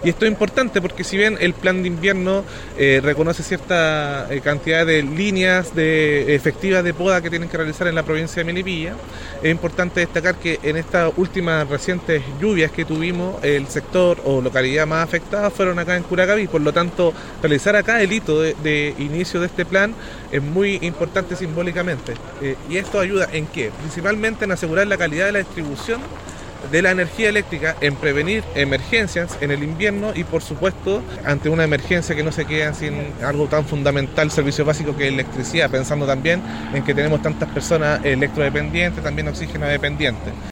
Y esto es importante porque si bien el plan de invierno reconoce cierta cantidad de líneas efectivas de poda que tienen que realizar en la provincia de Melipilla, es importante destacar que en estas últimas recientes lluvias que tuvimos, el sector o localidad más afectada fueron acá en Curacaví. Por lo tanto, realizar acá el hito de inicio de este plan es muy importante simbólicamente. ¿Y esto ayuda en qué? Principalmente en asegurar la calidad de la distribución de la energía eléctrica, en prevenir emergencias en el invierno y por supuesto ante una emergencia que no se queden sin algo tan fundamental, servicio básico que es electricidad, pensando también en que tenemos tantas personas electrodependientes, también oxígeno dependientes.